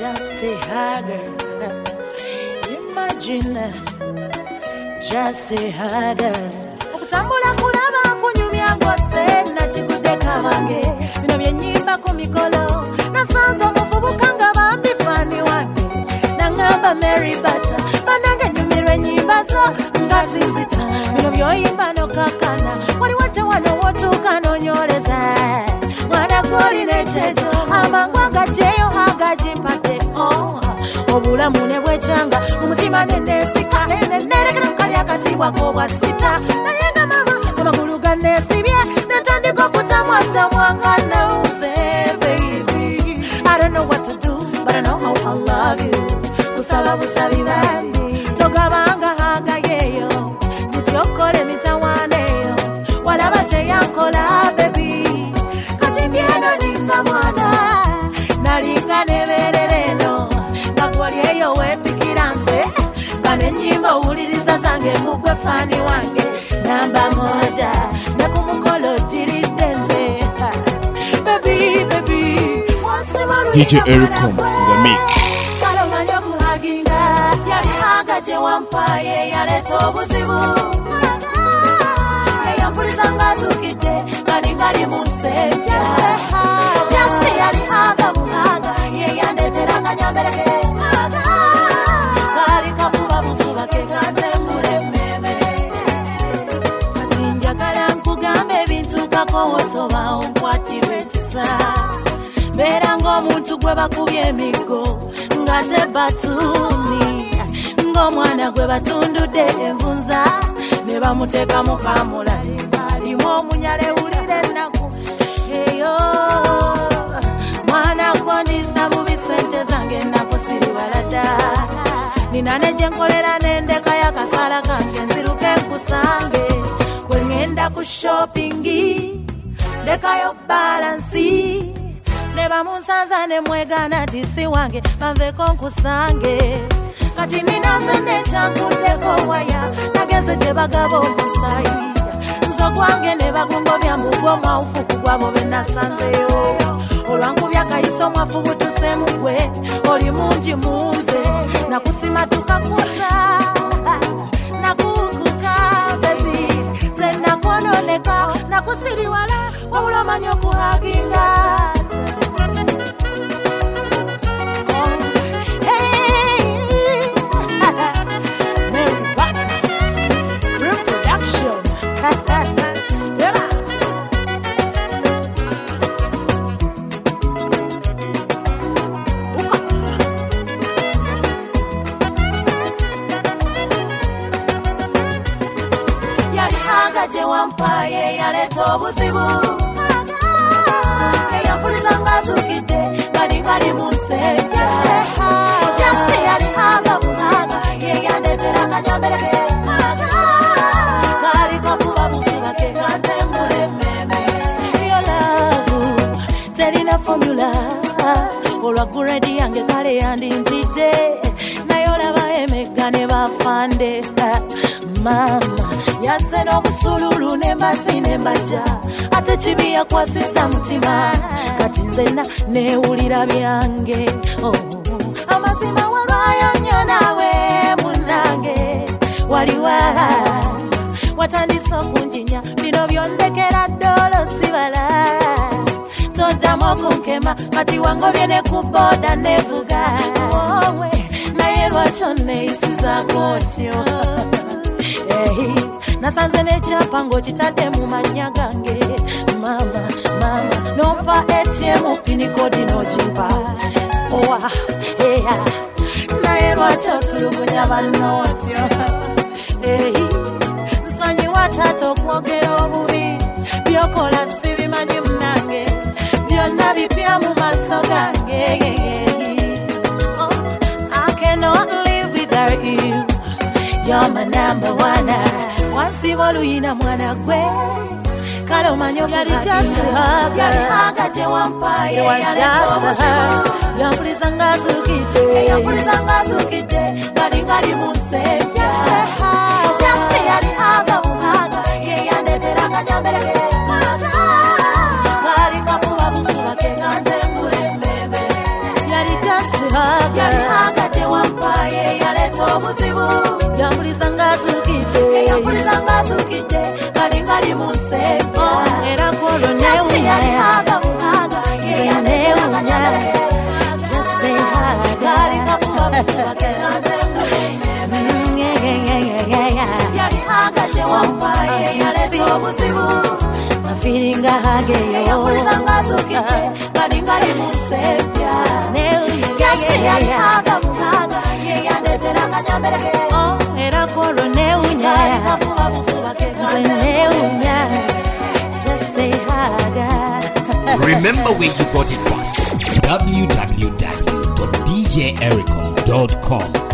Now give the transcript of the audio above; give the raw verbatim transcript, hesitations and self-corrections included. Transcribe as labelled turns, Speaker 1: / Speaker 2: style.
Speaker 1: just a harder. Imagine, just a harder. Okutambula kulaba kunyumya ngose na chikude kabange. Bino byenyimba ku mikolo nasanze omuvubuka nga bambi fani wange. Nangamba Mary Bata banange nyumirwe nyimba zo nga zinzita. Bino byoyimba nokakana wali wate wano wotuka nonyoleza. Mwana kwoli nechejo amangwa gajeyo hagajimpate oh. Obulamu ne bwechanga umutima nendesika nerekera mukali akati wako bwa sita nayenga mama amagulu ganesibye natandika kutamwata mwangana use baby. I don't know what to do but I know how I love you. Kusaba busabi bali togabanga hagayeyo tutiokole mitawaneyo wala bache yankola baby. Kati mbieno ninga mwana nalinga neberereno nakwaliyeyo wepikiranze kane nyimba uliriza zange mugwe fani wange namba moja nakumukolo jiridenze baby baby
Speaker 2: D J Ericom the mix.
Speaker 1: Kalo manyo kuhaginga yali hagaje wampaye yaleto obuzibu eyapulizanga zukite kaningali musembya just yali haga buhaga yeyandeteranga nyambereke kali kafuba bufuba kekande mulememe atinja kala nkugambe bintu kako wotoba onkwatire kisa bera ng'omuntu gwe bakubye emigo ngate batuni ng'omwana gwe batundudde envunza ne bamuteeka mu kamulale ng'alimu omunyale wulire ennaku eyo mwana gwondisa bubi sente zange ennaku siri walada nina ne gye nkolera n'endeka y'akasala kange nziruke nkusange bwe ngenda ku shoppingi ndekayo balansi ne bamunsanza ne mwegana tisi wange banveko nkusange kati ninaze nekyankudeko waya nageze gye bagaba omusayi nzo gwange ne bagumbo bya mugwo mwawufuku gwabo benasanzeyo olwankubya kayiso mwafubutuse mugwe oli mungi munze nakusima tukakuza nakukuka bebi ze nakwononeka nakusiriwala wabula omanyi okuhaginga. Wampaye yaleto obuzibu eyapulizanga zukite galingali musembya just yali haga buhaga yeyandeteranga nyambereke kali kafuba bufuba kekante mulememe yo love terina formula olwa guredi yange kale yandintidde nayo laba emega ne bafande mama yase n'obusululu n'embasi n'embajja ate kibi yakwasisa mutima kati nzena neewulira byange oh. Amazima walwayo nnyo naawe munnange waliwa watandise okunjinya bino byondekera ddolo sibala toddamu okunkema kati wangobye ne ku booda nevuga wowe naye lwaki onneeyisizaako otyo hey. Nasanze nekyapa ng'okitadde mu mannya gange mama mama nompa A T M pini kodi n'okimpa owa eya naye lwaki otulugunya banno otyo eyi nsonyiwa taata okwogera obubi byokola sibimanyi munange byonna bipya mu maaso gange oh, I cannot live without you. You're my number one. Wansi voluyina mwana gwe kalo manyo yali just hug yali haga je wampaye yali just hug yampulizanga zukite yampulizanga zukite kali kali musembya just yali haga buhaga yeyandeteranga nyambereke kali kafuba bufuba kekante mulememe yali just muhaga
Speaker 3: yalihaga tewampaye yaleta obuzibu
Speaker 1: yambuliza ngazukidde
Speaker 3: yambuliza ngazukidde kali ngali mu nsembya
Speaker 1: era kwolwo newunya
Speaker 3: yalihaga muhaga
Speaker 1: newunya just a haga
Speaker 3: kali kafuba bufuba kenanze yalihaga tewampaye yaleta obuzibu
Speaker 1: feeling hage
Speaker 3: yambuliza ngazukidde kali ngali mu nsembya yalihaga muhaga yandetera kanyambeleke
Speaker 1: era kwolwo newunya
Speaker 3: kafuba bufuba kenanze
Speaker 1: newunya just a haga.
Speaker 4: Remember where you got it from. w w w dot d j ericom dot com